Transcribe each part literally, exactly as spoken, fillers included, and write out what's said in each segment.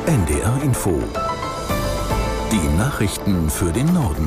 N D R Info. Die Nachrichten für den Norden.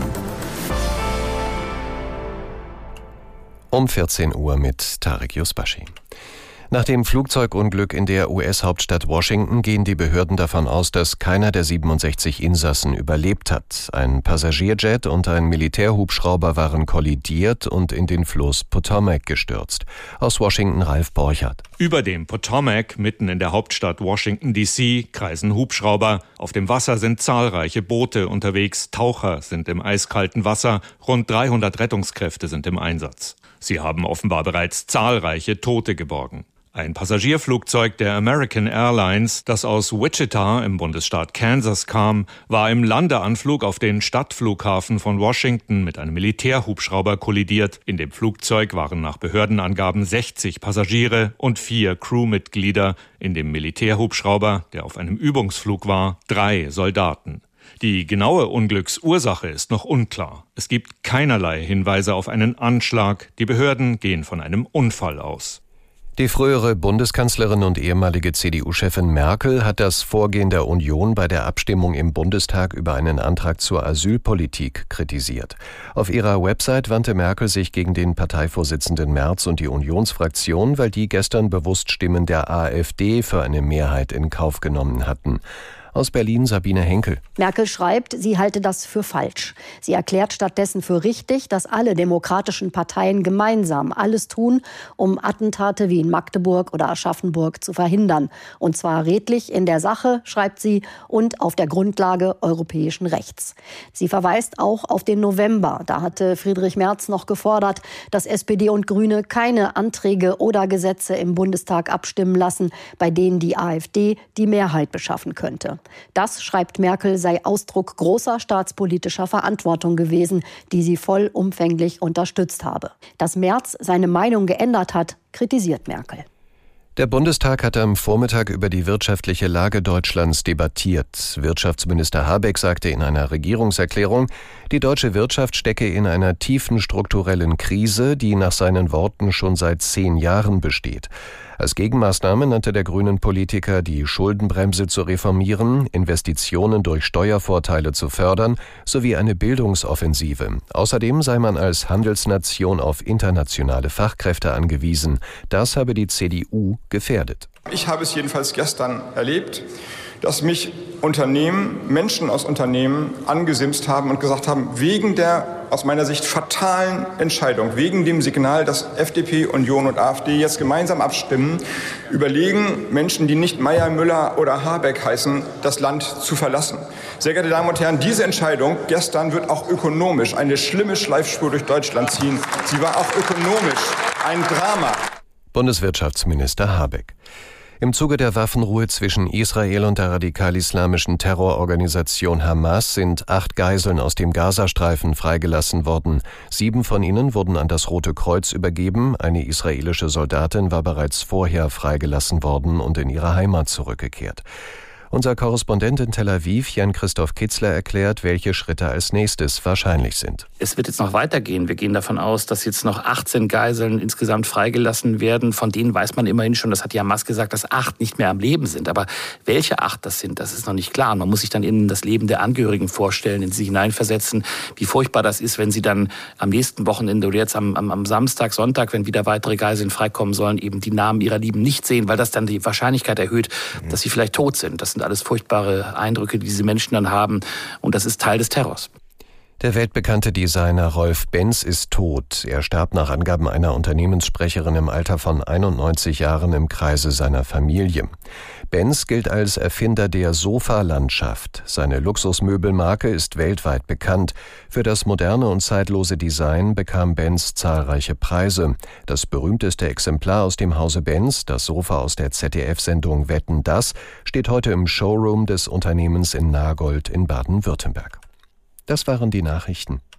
Um vierzehn Uhr mit Tarek Yusbashi. Nach dem Flugzeugunglück in der U S-Hauptstadt Washington gehen die Behörden davon aus, dass keiner der siebenundsechzig Insassen überlebt hat. Ein Passagierjet und ein Militärhubschrauber waren kollidiert und in den Fluss Potomac gestürzt. Aus Washington Ralf Borchardt. Über dem Potomac, mitten in der Hauptstadt Washington D C, kreisen Hubschrauber. Auf dem Wasser sind zahlreiche Boote unterwegs. Taucher sind im eiskalten Wasser. Rund dreihundert Rettungskräfte sind im Einsatz. Sie haben offenbar bereits zahlreiche Tote geborgen. Ein Passagierflugzeug der American Airlines, das aus Wichita im Bundesstaat Kansas kam, war im Landeanflug auf den Stadtflughafen von Washington mit einem Militärhubschrauber kollidiert. In dem Flugzeug waren nach Behördenangaben sechzig Passagiere und vier Crewmitglieder. In dem Militärhubschrauber, der auf einem Übungsflug war, drei Soldaten. Die genaue Unglücksursache ist noch unklar. Es gibt keinerlei Hinweise auf einen Anschlag. Die Behörden gehen von einem Unfall aus. Die frühere Bundeskanzlerin und ehemalige C D U-Chefin Merkel hat das Vorgehen der Union bei der Abstimmung im Bundestag über einen Antrag zur Asylpolitik kritisiert. Auf ihrer Website wandte Merkel sich gegen den Parteivorsitzenden Merz und die Unionsfraktion, weil die gestern bewusst Stimmen der AfD für eine Mehrheit in Kauf genommen hatten. Aus Berlin Sabine Henkel. Merkel schreibt, sie halte das für falsch. Sie erklärt stattdessen für richtig, dass alle demokratischen Parteien gemeinsam alles tun, um Attentate wie in Magdeburg oder Aschaffenburg zu verhindern. Und zwar redlich in der Sache, schreibt sie, und auf der Grundlage europäischen Rechts. Sie verweist auch auf den November. Da hatte Friedrich Merz noch gefordert, dass S P D und Grüne keine Anträge oder Gesetze im Bundestag abstimmen lassen, bei denen die AfD die Mehrheit beschaffen könnte. Das, schreibt Merkel, sei Ausdruck großer staatspolitischer Verantwortung gewesen, die sie vollumfänglich unterstützt habe. Dass Merz seine Meinung geändert hat, kritisiert Merkel. Der Bundestag hat am Vormittag über die wirtschaftliche Lage Deutschlands debattiert. Wirtschaftsminister Habeck sagte in einer Regierungserklärung, die deutsche Wirtschaft stecke in einer tiefen strukturellen Krise, die nach seinen Worten schon seit zehn Jahren besteht. Als Gegenmaßnahme nannte der Grünen-Politiker, die Schuldenbremse zu reformieren, Investitionen durch Steuervorteile zu fördern, sowie eine Bildungsoffensive. Außerdem sei man als Handelsnation auf internationale Fachkräfte angewiesen. Das habe die C D U gefährdet. Ich habe es jedenfalls gestern erlebt, dass mich Unternehmen, Menschen aus Unternehmen angesimst haben und gesagt haben, wegen der aus meiner Sicht fatalen Entscheidung, wegen dem Signal, dass F D P, Union und AfD jetzt gemeinsam abstimmen, überlegen Menschen, die nicht Meyer, Müller oder Habeck heißen, das Land zu verlassen. Sehr geehrte Damen und Herren, diese Entscheidung gestern wird auch ökonomisch eine schlimme Schleifspur durch Deutschland ziehen. Sie war auch ökonomisch ein Drama. Bundeswirtschaftsminister Habeck. Im Zuge der Waffenruhe zwischen Israel und der radikal-islamischen Terrororganisation Hamas sind acht Geiseln aus dem Gazastreifen freigelassen worden. Sieben von ihnen wurden an das Rote Kreuz übergeben. Eine israelische Soldatin war bereits vorher freigelassen worden und in ihre Heimat zurückgekehrt. Unser Korrespondent in Tel Aviv, Jan-Christoph Kitzler, erklärt, welche Schritte als nächstes wahrscheinlich sind. Es wird jetzt noch weitergehen. Wir gehen davon aus, dass jetzt noch achtzehn Geiseln insgesamt freigelassen werden. Von denen weiß man immerhin schon, das hat die Hamas gesagt, dass acht nicht mehr am Leben sind. Aber welche acht das sind, das ist noch nicht klar. Man muss sich dann eben das Leben der Angehörigen vorstellen, in sie hineinversetzen, wie furchtbar das ist, wenn sie dann am nächsten Wochenende oder jetzt am, am, am Samstag, Sonntag, wenn wieder weitere Geiseln freikommen sollen, eben die Namen ihrer Lieben nicht sehen, weil das dann die Wahrscheinlichkeit erhöht, dass sie vielleicht tot sind. Das sind alles furchtbare Eindrücke, die diese Menschen dann haben. Und das ist Teil des Terrors. Der weltbekannte Designer Rolf Benz ist tot. Er starb nach Angaben einer Unternehmenssprecherin im Alter von einundneunzig Jahren im Kreise seiner Familie. Benz gilt als Erfinder der Sofalandschaft. Seine Luxusmöbelmarke ist weltweit bekannt. Für das moderne und zeitlose Design bekam Benz zahlreiche Preise. Das berühmteste Exemplar aus dem Hause Benz, das Sofa aus der Z D F-Sendung Wetten, dass, steht heute im Showroom des Unternehmens in Nagold in Baden-Württemberg. Das waren die Nachrichten.